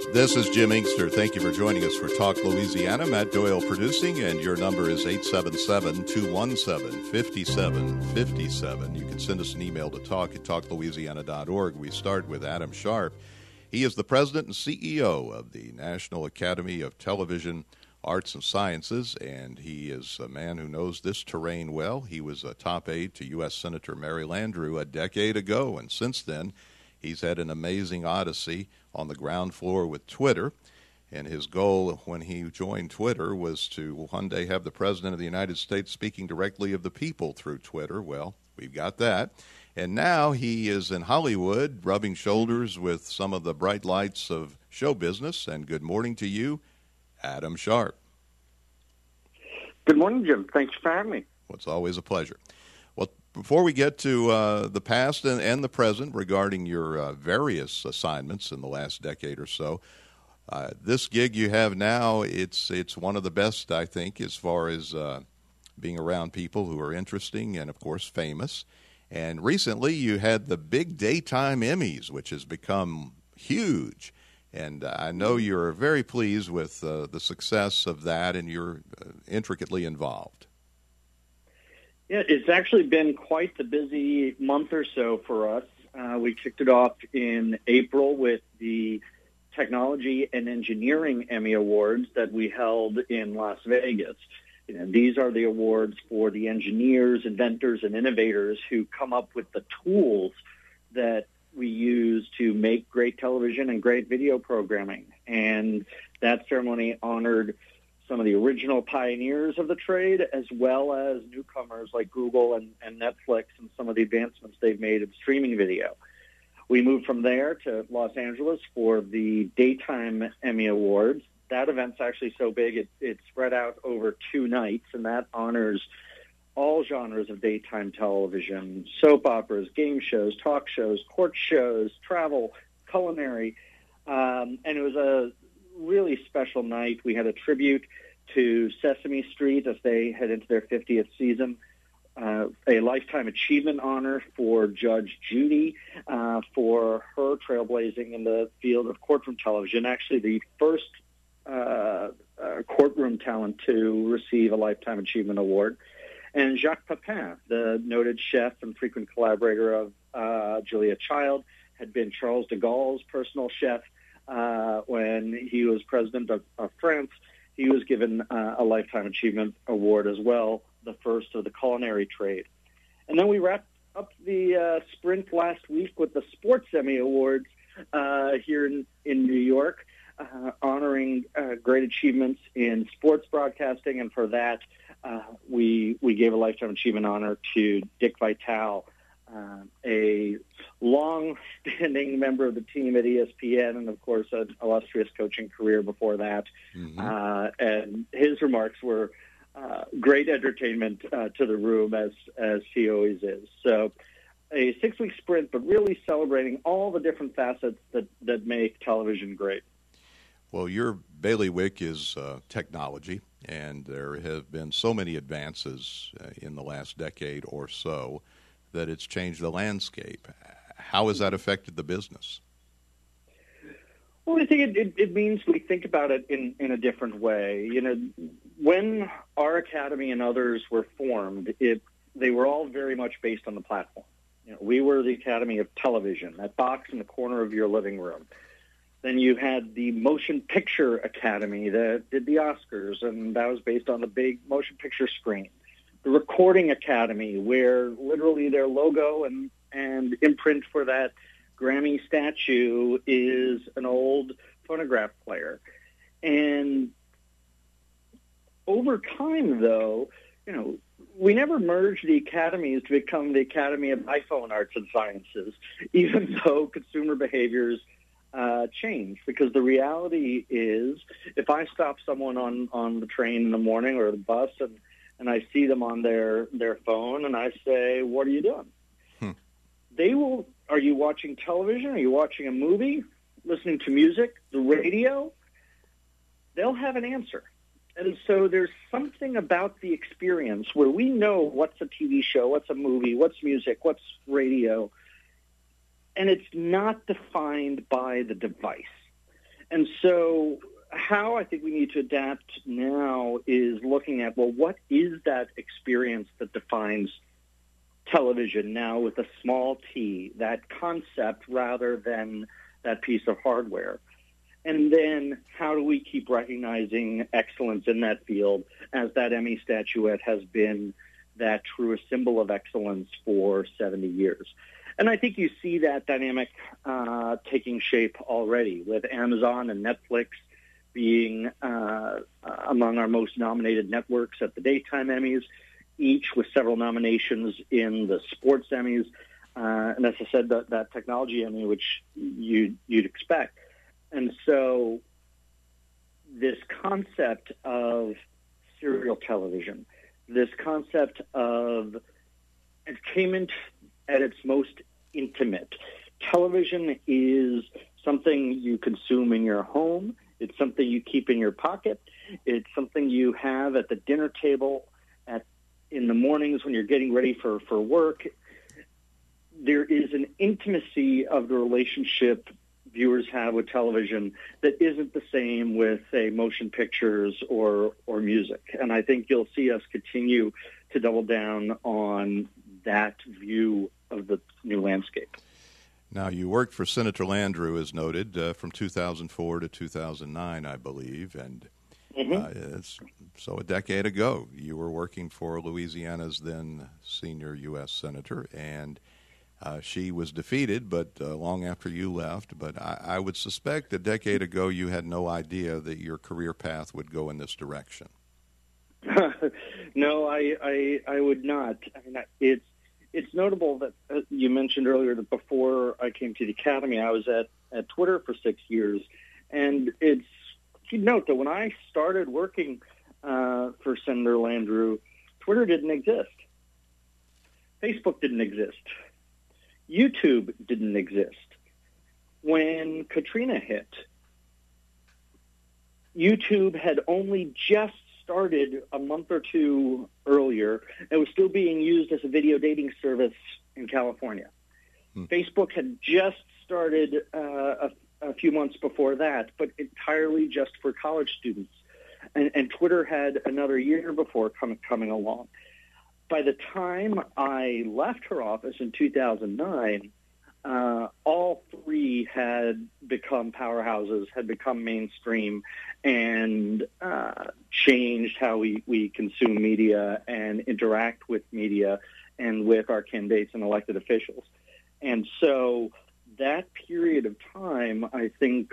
This is Jim Inkster. Thank you for joining us for Talk Louisiana. Matt Doyle producing, and your number is 877-217-5757. You can send us an email to talk@talklouisiana.org. We start with Adam Sharp. He is the president and CEO of the National Academy of Television Arts and Sciences, and he is a man who knows this terrain well. He was a top aide to U.S. Senator Mary Landrieu a decade ago, and since then he's had an amazing odyssey on the ground floor with Twitter, and his goal when he joined Twitter was to one day have the President of the United States speaking directly of the people through Twitter. Well, we've got that. And now he is in Hollywood rubbing shoulders with some of the bright lights of show business. And good morning to you, Adam Sharp. Good morning, Jim. Thanks for having me. Well, it's always a pleasure. Well, before we get to the past and the present regarding your various assignments in the last decade or so, this gig you have now, it's one of the best, I think, as far as being around people who are interesting and, of course, famous. And recently you had the big Daytime Emmys, which has become huge. And I know you're very pleased with the success of that, and you're intricately involved. Yeah, it's actually been quite the busy month or so for us. We kicked it off in April with the Technology and Engineering Emmy Awards that we held in Las Vegas. You know, these are the awards for the engineers, inventors, and innovators who come up with the tools that we use to make great television and great video programming. And that ceremony honored some of the original pioneers of the trade, as well as newcomers like Google and Netflix and some of the advancements they've made in streaming video. We moved from there to Los Angeles for the Daytime Emmy Awards. That event's actually so big, it's spread out over 2 nights, and that honors all genres of daytime television: soap operas, game shows, talk shows, court shows, travel, culinary. And it was a really special night. We had a tribute to Sesame Street as they head into their 50th season, a Lifetime Achievement honor for Judge Judy for her trailblazing in the field of courtroom television, actually the first courtroom talent to receive a Lifetime Achievement Award. And Jacques Pepin, the noted chef and frequent collaborator of Julia Child, had been Charles de Gaulle's personal chef when he was president of France. He was given a Lifetime Achievement Award as well, the first of the culinary trade. And then we wrapped up the sprint last week with the Sports Emmy Awards here in New York, honoring great achievements in sports broadcasting. And for that, we gave a Lifetime Achievement honor to Dick Vitale, a long-standing member of the team at ESPN, and of course an illustrious coaching career before that. Mm-hmm. And his remarks were great entertainment to the room, as he always is. So a 6-week sprint, but really celebrating all the different facets that make television great. Well, your bailiwick is technology, and there have been so many advances in the last decade or so that it's changed the landscape. How has that affected the business? Well, I think it means we think about it in a different way. You know, when our academy and others were formed, they were all very much based on the platform. You know, we were the Academy of Television, that box in the corner of your living room. Then you had the Motion Picture Academy that did the Oscars, and that was based on the big motion picture screen. The Recording Academy, where literally their logo and imprint for that Grammy statue is an old phonograph player. And over time, though, you know, we never merged the academies to become the Academy of iPhone Arts and Sciences, even though consumer behaviors change. Because the reality is, if I stop someone on the train in the morning or the bus and I see them on their phone and I say, "What are you doing?" They will, "Are you watching television? Are you watching a movie? Listening to music? The radio?" They'll have an answer. And so there's something about the experience where we know what's a TV show, what's a movie, what's music, what's radio, and it's not defined by the device. And so how I think we need to adapt now is looking at, well, what is that experience that defines television now with a small t, that concept rather than that piece of hardware? And then how do we keep recognizing excellence in that field, as that Emmy statuette has been that truest symbol of excellence for 70 years? And I think you see that dynamic taking shape already, with Amazon and Netflix being among our most nominated networks at the Daytime Emmys, each with several nominations in the Sports Emmys. And as I said, that Technology Emmy, which you'd expect. And so this concept of serial television, this concept of entertainment at its most intimate. Television is something you consume in your home. It's something you keep in your pocket. It's something you have at the dinner table in the mornings when you're getting ready for work. There is an intimacy of the relationship viewers have with television that isn't the same with, say, motion pictures or music. And I think you'll see us continue to double down on that view of the new landscape. Now, you worked for Senator Landrieu, as noted, from 2004 to 2009, I believe, and so a decade ago, you were working for Louisiana's then senior U.S. Senator, and she was defeated, but long after you left. But I would suspect a decade ago you had no idea that your career path would go in this direction. No, I would not. I mean, it's notable that you mentioned earlier that before I came to the Academy, I was at Twitter for 6 years, and you'd note that when I started working for Senator Landrieu, Twitter didn't exist. Facebook didn't exist. YouTube didn't exist. When Katrina hit, YouTube had only just started a month or two earlier. It was still being used as a video dating service in California. Facebook had just started a few months before that, but entirely just for college students. And Twitter had another year before coming along. By the time I left her office in 2009, all three had become powerhouses, had become mainstream, and changed how we consume media and interact with media and with our candidates and elected officials. And so that period of time, I think,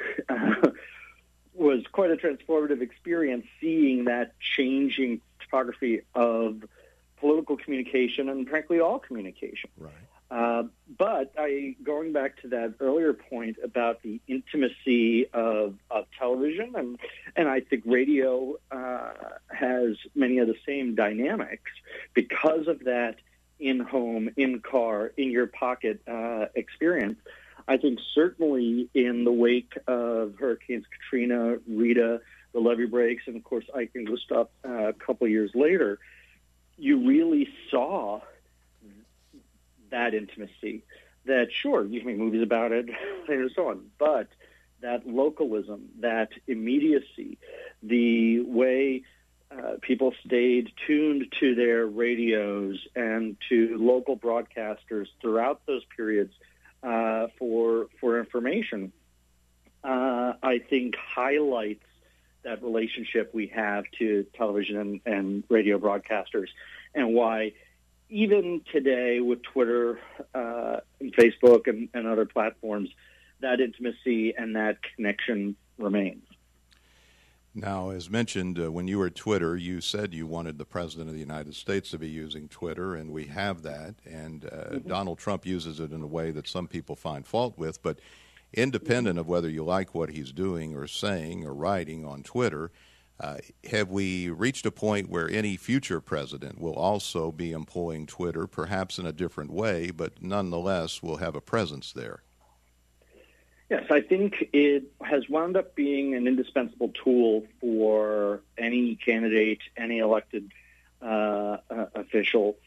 was quite a transformative experience, seeing that changing topography of political communication and, frankly, all communication. Right. But going back to that earlier point about the intimacy of television, and I think radio has many of the same dynamics because of that in-home, in-car, in-your-pocket experience. I think certainly in the wake of Hurricanes Katrina, Rita, the levee breaks, and, of course, Ike and Gustav a couple of years later, you really saw that intimacy, that, sure, you can make movies about it and so on, but that localism, that immediacy, the way people stayed tuned to their radios and to local broadcasters throughout those periods for information, I think highlights that relationship we have to television and radio broadcasters, and why even today with Twitter and Facebook and other platforms, that intimacy and that connection remains. Now, as mentioned, when you were at Twitter, you said you wanted the President of the United States to be using Twitter, and we have that. And Donald Trump uses it in a way that some people find fault with. But independent of whether you like what he's doing or saying or writing on Twitter, have we reached a point where any future president will also be employing Twitter, perhaps in a different way, but nonetheless will have a presence there? Yes, I think it has wound up being an indispensable tool for any candidate, any elected official.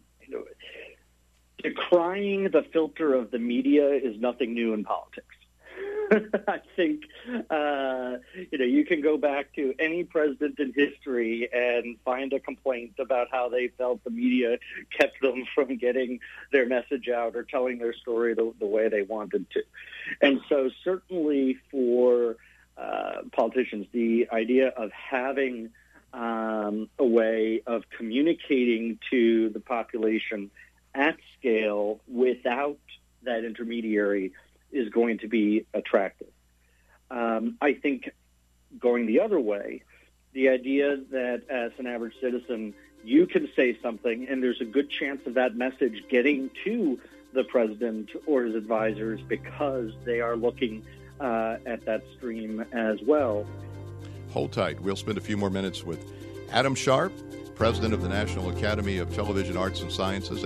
Decrying the filter of the media is nothing new in politics. I think, you can go back to any president in history and find a complaint about how they felt the media kept them from getting their message out or telling their story the way they wanted to. And so certainly for politicians, the idea of having a way of communicating to the population at scale without that intermediary is going to be attractive. I think going the other way, the idea that as an average citizen, you can say something and there's a good chance of that message getting to the president or his advisors because they are looking at that stream as well. Hold tight. We'll spend a few more minutes with Adam Sharp, President of the National Academy of Television Arts and Sciences.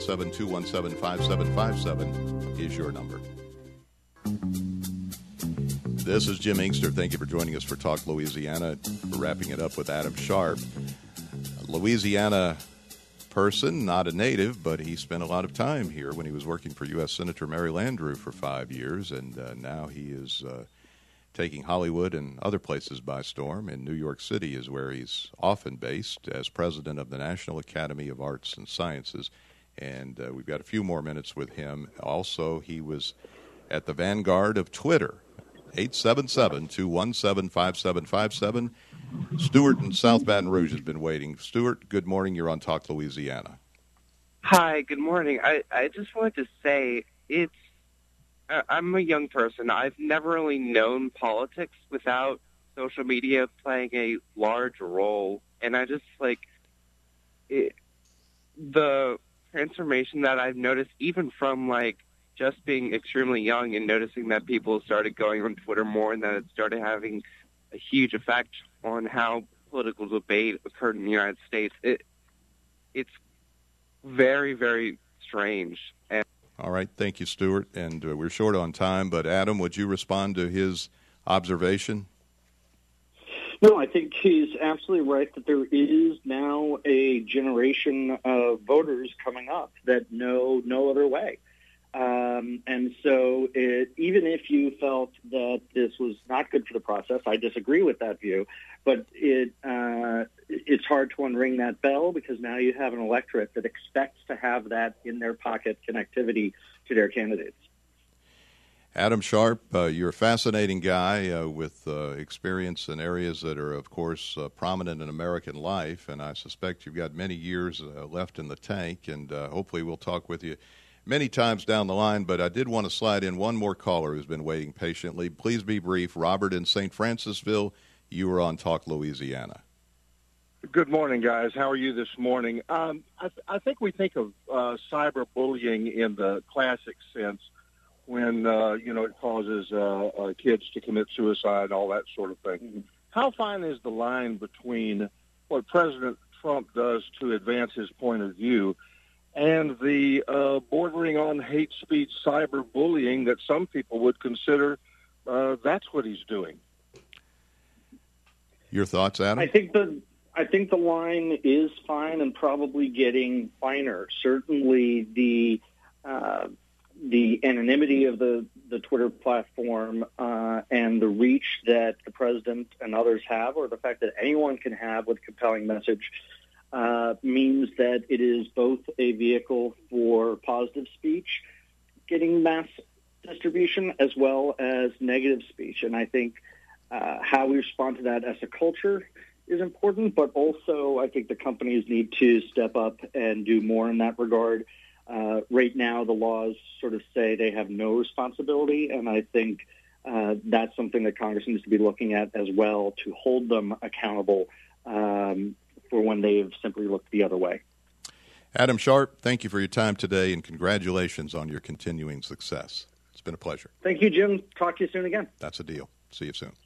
877-217-5757 is your number. This is Jim Inkster. Thank you for joining us for Talk Louisiana. We're wrapping it up with Adam Sharp, a Louisiana person, not a native, but he spent a lot of time here when he was working for U.S. Senator Mary Landrieu for 5 years, and now he is taking Hollywood and other places by storm. In New York City is where he's often based as president of the National Academy of Arts and Sciences, and we've got a few more minutes with him. Also, he was at the vanguard of Twitter. 877-217-5757. Stuart in South Baton Rouge has been waiting. Stuart, good morning. You're on Talk Louisiana. Hi, good morning. I just wanted to say I'm a young person. I've never really known politics without social media playing a large role. And I just the transformation that I've noticed, even from just being extremely young and noticing that people started going on Twitter more and that it started having a huge effect on how political debate occurred in the United States. It's very, very strange. All right. Thank you, Stuart. And we're short on time, but Adam, would you respond to his observation? No, I think he's absolutely right that there is now a generation of voters coming up that know no other way. And so even if you felt that this was not good for the process, I disagree with that view, but it's hard to unring that bell because now you have an electorate that expects to have that in their pocket connectivity to their candidates. Adam Sharp, you're a fascinating guy with experience in areas that are, of course, prominent in American life, and I suspect you've got many years left in the tank, and hopefully we'll talk with you many times down the line, but I did want to slide in one more caller who's been waiting patiently. Please be brief. Robert in St. Francisville, you are on Talk Louisiana. Good morning, guys. How are you this morning? I think we think of cyberbullying in the classic sense when, it causes kids to commit suicide, all that sort of thing. Mm-hmm. How fine is the line between what President Trump does to advance his point of view and the bordering on hate speech cyberbullying that some people would consider that's what he's doing? Your thoughts, Adam? I think the line is fine and probably getting finer. Certainly the anonymity of the Twitter platform and the reach that the president and others have, or the fact that anyone can have with a compelling message, means that it is both a vehicle for positive speech, getting mass distribution, as well as negative speech. And I think how we respond to that as a culture is important, but also I think the companies need to step up and do more in that regard. Right now, the laws sort of say they have no responsibility, and I think that's something that Congress needs to be looking at as well to hold them accountable for when they've simply looked the other way. Adam Sharp, thank you for your time today, and congratulations on your continuing success. It's been a pleasure. Thank you, Jim. Talk to you soon again. That's a deal. See you soon.